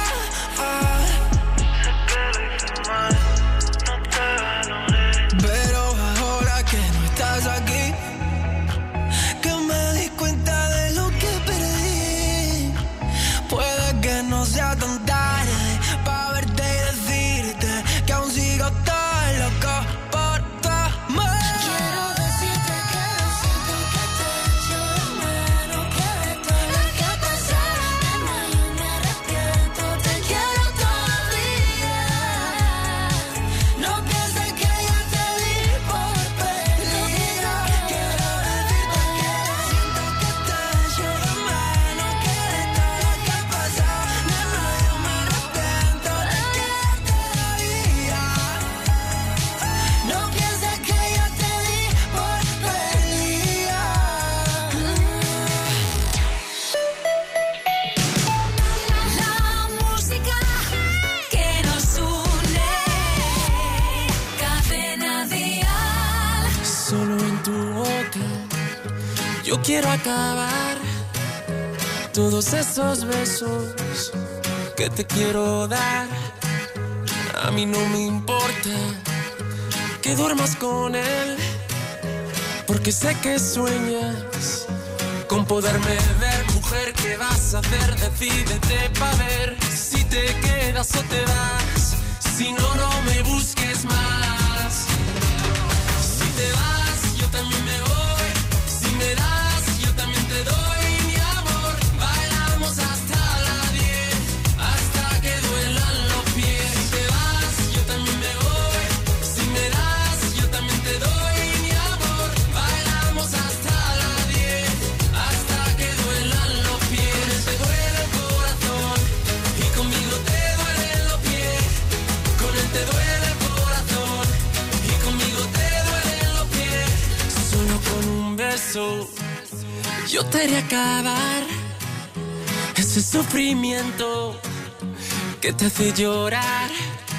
Pero ahora que no estás aquí, que me di cuenta de lo que perdí. Puede que no sea tan tarde para verte y decirte que aún sigo tan loco por tu amor. Quiero decirte que lo siento, que te echo de menos, que de todo lo que ha pasado, nena, yo me arrepiento, te quiero todavía. No pienses que yo te di por perdida. Quiero decirte que lo siento, que te echo de menos, que de todo lo que ha pasado, nena, yo me arrepiento, te quiero todavía. No pienses que yo te di por perdida. La música que nos une, Cadena Dial. Solo en tu boca yo quiero acabar todos esos besos que te quiero dar. A mí no me importa que duermas con él, Porque sé que sueñas con poderme ver, mujer, ¿qué vas a hacer? Decídete pa' ver si te quedas o te vas. Si no, no me busques más. Si te vas, yo también me voy. Si me das, yo también te doy mi amor. Bailamos hasta las 10, hasta que duelan los pies. Si te vas, yo también me voy. Si me das, yo también te doy mi amor. Bailamos hasta las 10, hasta que duelan los pies. Te duele el corazón y conmigo te duelen los pies. Con él te duele el corazón y conmigo te duelen los pies. Solo con un beso yo te haré acabar ese sufrimiento que te hace llorar.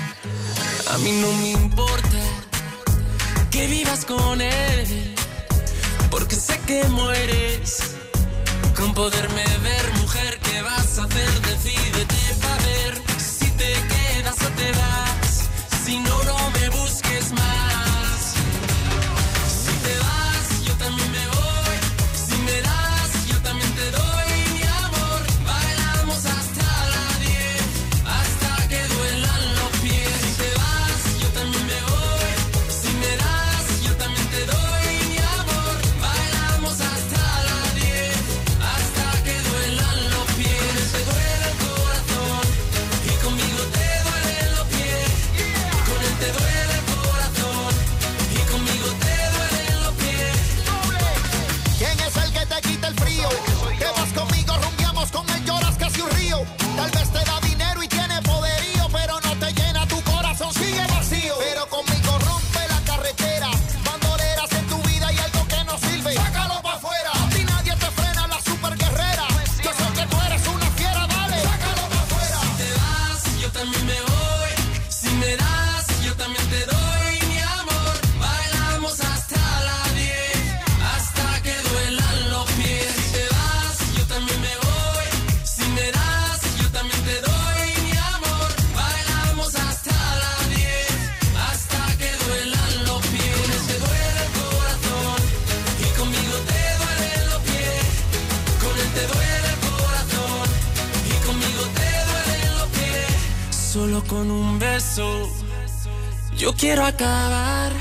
A mí no me importa que vivas con él, porque sé que mueres con poderme ver, mujer, ¿qué vas a hacer? Decídete pa' ver si te quedas o te vas. Si no, no me busques más. Si te vas, yo también me voy. Si me das, yo también te doy mi amor. Bailamos hasta las 10, hasta que duelan los pies. Si te vas, yo también me voy. Si me das, yo también te doy mi amor. Bailamos hasta las 10, hasta que duelan los pies. Te duele el corazón y conmigo te duelen los pies. Con él te duele el corazón y conmigo te duelen los pies. ¿Quién es el que te quita el frío? Que vas conmigo, rumbiamos con él, lloras casi un río. Tal vez te da dinero y tiene poderío, pero no te llena tu corazón, sigue vacío. Pero conmigo rompe la carretera, bandoleras en tu vida y algo que no sirve, sácalo pa' afuera. A ti nadie te frena, la super guerrera. Yo sé que tú eres una fiera, dale, sácalo pa' afuera. Si te vas, yo también me voy. Si me das, yo también te doy mi amor. Bailamos hasta las 10, hasta que duelan los pies. Si te vas, yo también me voy. Si me das, yo también te doy mi amor. Bailamos hasta las 10, hasta que duelan los pies. Te duele el corazón y conmigo te duelen los pies. Con él te duele el corazón y conmigo te duelen los pies. Solo con un beso yo quiero acabar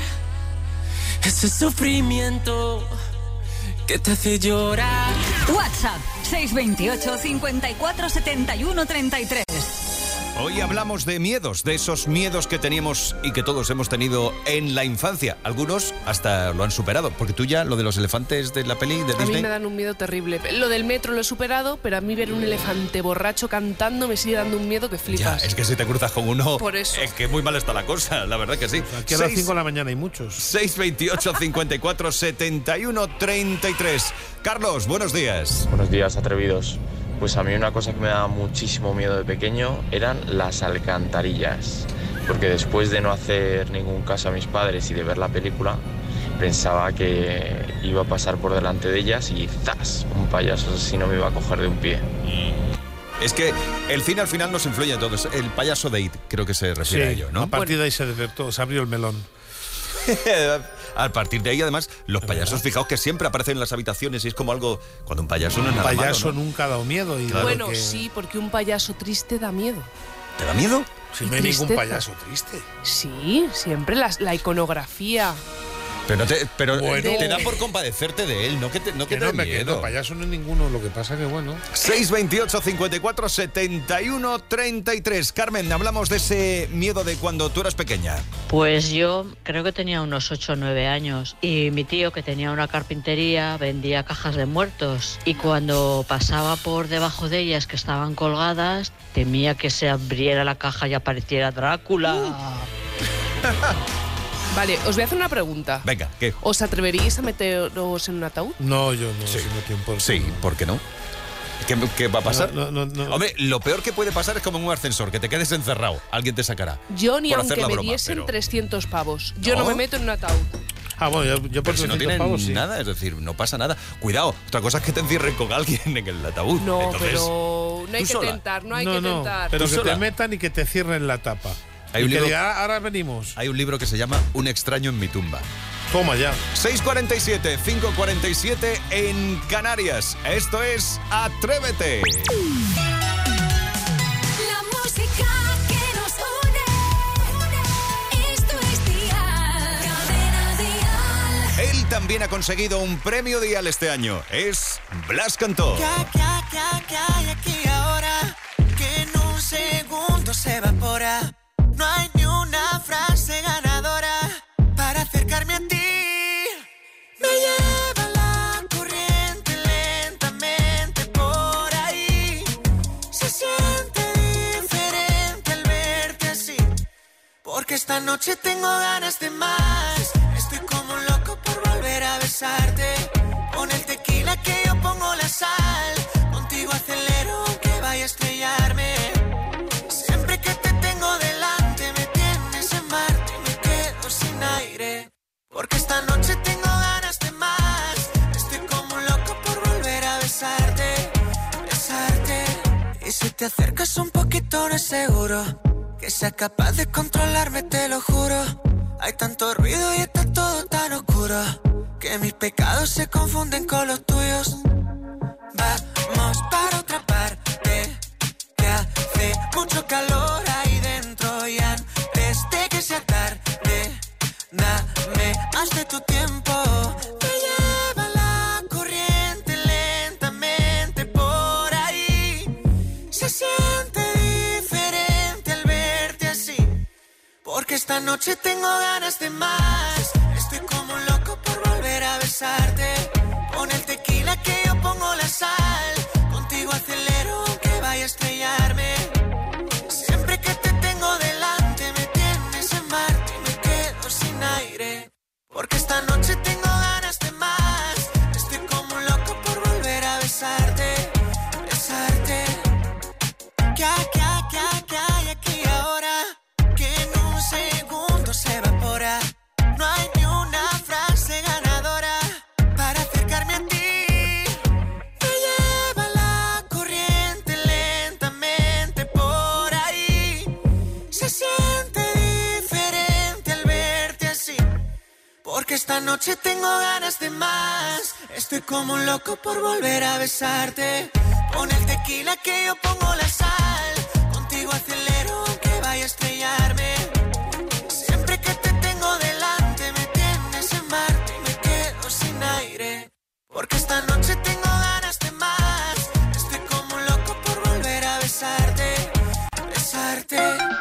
ese sufrimiento que te hace llorar. WhatsApp 628 54 71 33. Hoy hablamos de miedos, de esos miedos que teníamos y que todos hemos tenido en la infancia. Algunos hasta lo han superado, porque tú ya, lo de los elefantes de la peli de A mí Disney... me dan un miedo terrible. Lo del metro lo he superado, pero a mí ver un elefante borracho cantando me sigue dando un miedo que Ya, flipas. es que si te cruzas con uno, Por eso. es que muy mal está la cosa, la verdad que sí. Aquí a las 5 de la mañana hay muchos. 628 54 71 33. Carlos, buenos días. Buenos días, atrevidos. Pues a mí una cosa que me daba muchísimo miedo de pequeño eran las alcantarillas. Porque después de no hacer ningún caso a mis padres y de ver la película, pensaba que iba a pasar por delante de ellas y ¡zas! Un payaso asesino me iba a coger de un pie. Es que el cine al final nos influye en todos. El payaso de It, creo que se refiere a ello, ¿no? A partir de ahí se desertó, se abrió el melón. A partir de ahí, además, los payasos, fijaos que siempre aparecen en las habitaciones y es como algo... Cuando un payaso no es nada Un payaso malo, ¿no? nunca ha dado miedo. Y Claro. Bueno, que... sí, porque un payaso triste da miedo. ¿Te da miedo? Si Y no hay ningún tristeza. payaso triste. Sí, siempre la iconografía. Pero Bueno. te da por compadecerte de él, no que te Que dé no, que miedo. no, payaso no es ninguno, lo que pasa que bueno. 628 54 71 33. Carmen, hablamos de ese miedo de cuando tú eras pequeña. Pues yo creo que tenía unos 8 o 9 años y mi tío, que tenía una carpintería, vendía cajas de muertos y cuando pasaba por debajo de ellas que estaban colgadas, temía que se abriera la caja y apareciera Drácula. Vale, os voy a hacer una pregunta. Venga, ¿qué? ¿Os atreveríais a meteros en un ataúd? No, yo no. Sí. Si no tiempo. Sí, ¿por qué no? ¿Qué va a pasar? No. Hombre, lo peor que puede pasar es como en un ascensor, que te quedes encerrado. Alguien te sacará. Yo ni Por aunque hacer la me broma, diesen pero- 300 pavos. Yo no ¿No? me meto en un ataúd. Ah, bueno, yo por Pero si no 300 tienen pavos, sí. nada, es decir, no pasa nada. Cuidado, otra cosa es que te encierren con alguien en el ataúd. No, Entonces, pero no hay tú que sola. tentar, no hay que tentar. Pero ¿Tú que sola? te metan y que te cierren la tapa. Hay un y que libro- diga, "Ah, ahora venimos". Hay un libro que se llama Un extraño en mi tumba. Toma ya. 6:47, 5:47 en Canarias. Esto es Atrévete. La música que nos une. Esto es Dial. Cadena Dial. Él también ha conseguido un premio Dial este año. Es Blas Cantó. ¿Qué hay aquí ahora? Que en un segundo se evapora. No hay ni una frase ganadora para acercarme a ti. Me lleva la corriente lentamente por ahí. Se siente diferente al verte así. Porque esta noche tengo ganas de más. Estoy como un loco por volver a besarte. Pon el tequila que yo pongo la sal. Contigo acelero aunque vaya a estrellarme. Siempre que te tengo delante me tienes en Marte y me quedo sin aire. Porque esta noche tengo ganas de más. Estoy como un loco por volver a besarte, besarte. Y si te acercas un poquito no es seguro que sea capaz de controlarme, te lo juro. Hay tanto ruido y está todo tan oscuro que mis pecados se confunden con los tuyos. Vamos para otra parte, que hace mucho calor ahí dentro. Y antes de que sea tarde, dame más de tu tiempo. Me lleva la corriente lentamente por ahí. Se siente diferente al verte así. Porque esta noche tengo ganas de más. Estoy como un loco por volver a besarte. Pon el tequila que yo pongo la sal. Contigo acelero aunque vaya a estrellarme. Siempre que te tengo delante me tienes en Marte y me quedo sin aire. Porque esta noche tengo ganas de más. Estoy como un loco por volver a besarte, besarte. ¿Qué hay aquí ahora? Que en un segundo se evapora. No hay ni una frase ganadora para acercarme a ti. Me lleva la corriente lentamente por ahí. Se siente diferente al verte así. Porque esta noche tengo ganas de más. Estoy como un loco por volver a besarte. Pon el tequila que yo pongo la sal. Contigo acelero aunque vaya a estrellarme. Siempre que te tengo delante me tienes en Marte y me quedo sin aire. Porque esta noche tengo ganas de más. Estoy como un loco por volver a besarte, besarte.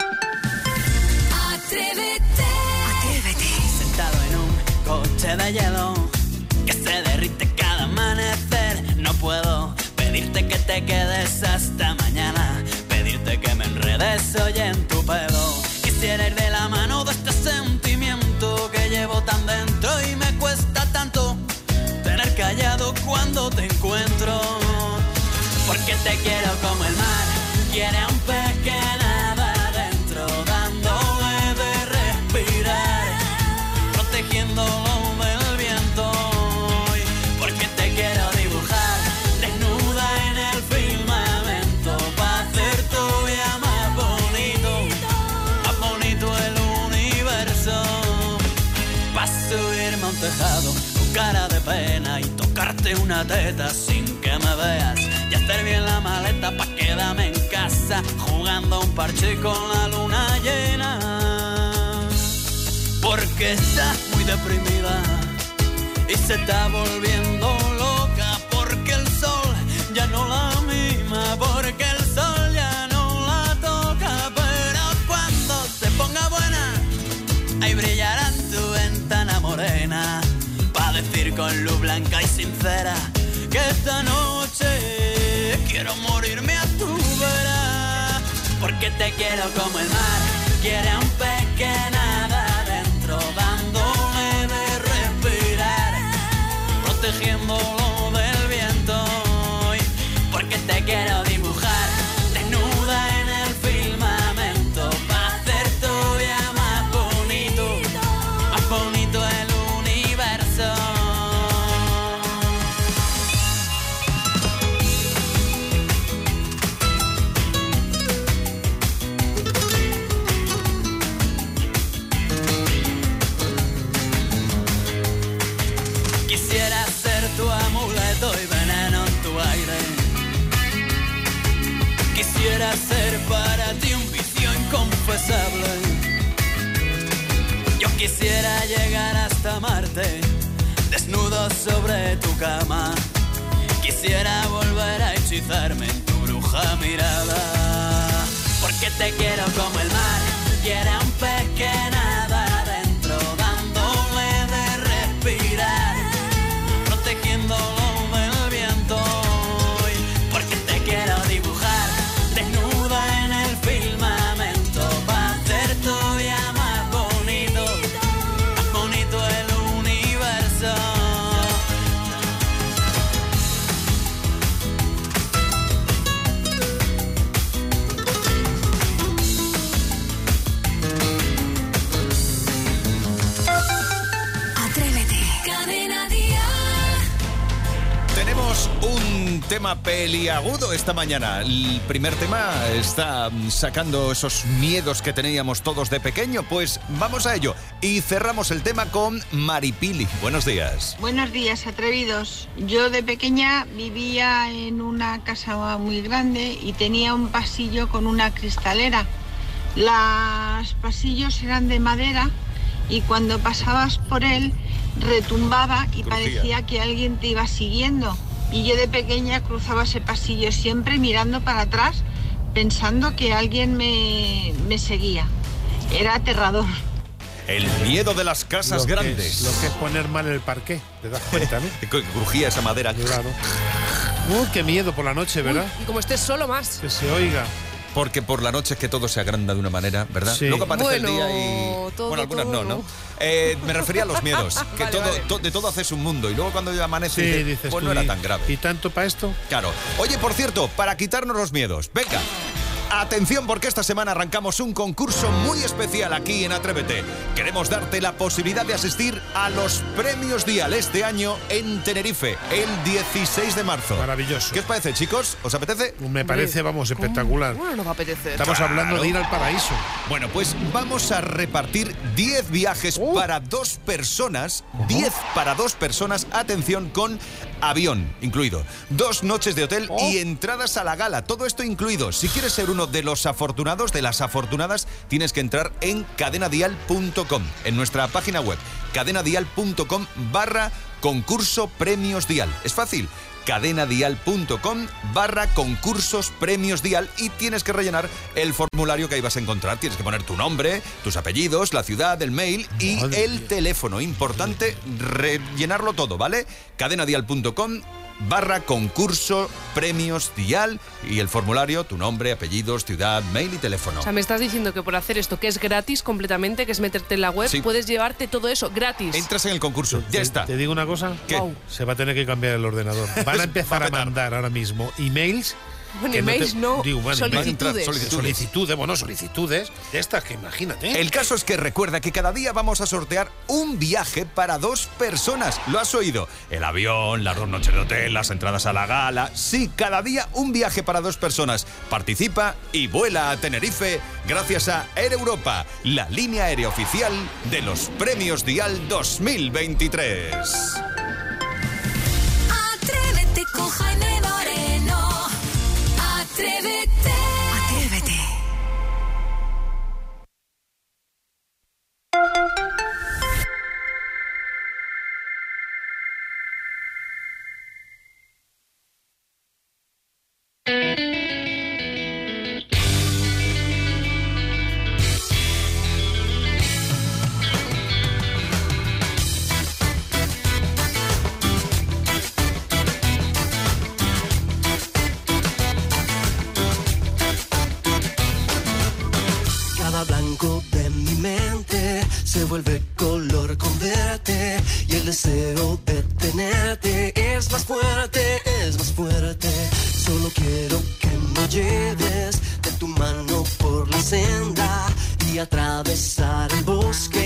Atrévete. Sentado en un coche de hielo que se derrite cada amanecer. No puedo pedirte que te quedes hasta mañana, pedirte que me enredes hoy en tu pelo. Quisiera ir de la mano de este sentimiento que llevo tan dentro y me cuesta tanto tener callado cuando te encuentro. Porque te quiero como el mar quiere a un pez que nada adentro, dándole de respirar, protegiéndolo del viento. Porque te quiero dibujar desnuda en el firmamento, para hacer tu vida más bonito el universo. Pa' subirme a un tejado con cara de pena y tocarte una teta sin que me veas, y hacer bien la maleta pa' quedarme en casa jugando un parche con la luna llena. Porque estás muy deprimida y se está volviendo loca, porque el sol ya no la mima, porque el sol ya no la toca. Pero cuando se ponga buena, ahí brillará en tu ventana morena, pa' decir con luz blanca y sincera que esta noche quiero morirme a tu vera. Porque te quiero como el mar quiere a un pez que nada adentro, dándole de respirar, protegiéndolo del viento. Porque te quiero dibujar desnuda en el firmamento, para hacer tu vida más bonito el universo. Quisiera ser para ti un vicio inconfesable. Yo quisiera llegar hasta Marte, desnudo sobre tu cama. Quisiera volver a hechizarme en tu bruja mirada. Porque te quiero como el mar quiere a un pez que nada adentro, dándole de respirar, protegiéndolo del viento. Porque te quiero dibujar desnuda en el firmamento, para hacer todavía más bonito el universo. Tenemos un tema peliagudo esta mañana. El primer tema está sacando esos miedos que teníamos todos de pequeño. Pues vamos a ello. Y cerramos el tema con Maripili. Buenos días. Buenos días, atrevidos. Yo de pequeña vivía en una casa muy grande y tenía un pasillo con una cristalera. Los pasillos eran de madera y cuando pasabas por él retumbaba y parecía que alguien te iba siguiendo. Y yo de pequeña cruzaba ese pasillo siempre mirando para atrás, pensando que alguien me seguía. Era aterrador. El miedo de las casas grandes. Lo que es poner mal el parqué, ¿te das cuenta, no? Que crujía esa madera. Claro. Qué miedo por la noche, ¿verdad? Y como estés solo más. Que se oiga. Porque por la noche es que todo se agranda de una manera, ¿verdad? Sí. Luego aparece el Bueno, día y... todo, bueno, algunas todo. no. Me refería a los miedos. Que Vale. de todo haces un mundo. Y luego cuando ya amanece, Sí, dices, dices pues tú, no era tan grave. ¿Y tanto para esto? Claro. Oye, por cierto, para quitarnos los miedos, venga. Atención, porque esta semana arrancamos un concurso muy especial aquí en Atrévete. Queremos darte la posibilidad de asistir a los Premios Dial este año en Tenerife, el 16 de marzo. Maravilloso. ¿Qué os parece, chicos? ¿Os apetece? Me parece, vamos, espectacular. Bueno, no va a apetecer. Estamos hablando de ir al paraíso. Bueno, pues vamos a repartir 10 viajes para 2 personas. 10 para 2 personas, atención, con avión incluido. 2 noches de hotel y entradas a la gala. Todo esto incluido. Si quieres ser uno de los afortunados, de las afortunadas, tienes que entrar en cadenadial.com, en nuestra página web, cadenadial.com/concurso premios Dial. Es fácil. cadenadial.com/concursos premios Dial y tienes que rellenar el formulario que ahí vas a encontrar. Tienes que poner tu nombre, tus apellidos, la ciudad, el mail y el teléfono. Importante rellenarlo todo, ¿vale? cadenadial.com/concurso premios Dial y el formulario, tu nombre, apellidos, ciudad, mail y teléfono. O sea, me estás diciendo que por hacer esto, que es gratis completamente, que es meterte en la web, Sí. puedes llevarte todo eso gratis. Entras en el concurso, ya está. Te digo una cosa. ¿Qué? Wow. Se va a tener que cambiar el ordenador. Van a empezar a mandar ahora mismo emails. Bueno, que emails no, digo, bueno, solicitudes. Solicitudes. De estas que imagínate. El caso es que recuerda que cada día vamos a sortear un viaje para 2 personas. ¿Lo has oído? El avión, las 2 noches de hotel, las entradas a la gala. Sí, cada día un viaje para 2 personas. Participa y vuela a Tenerife gracias a Air Europa, la línea aérea oficial de los Premios Dial 2023. Atrévete con Jaime Moreno. Atrévete. Atrévete. Cada blanco de mi mente se vuelve color con verte y el deseo de tenerte es más fuerte, es más fuerte. Solo quiero que me lleves de tu mano por la senda y atravesar el bosque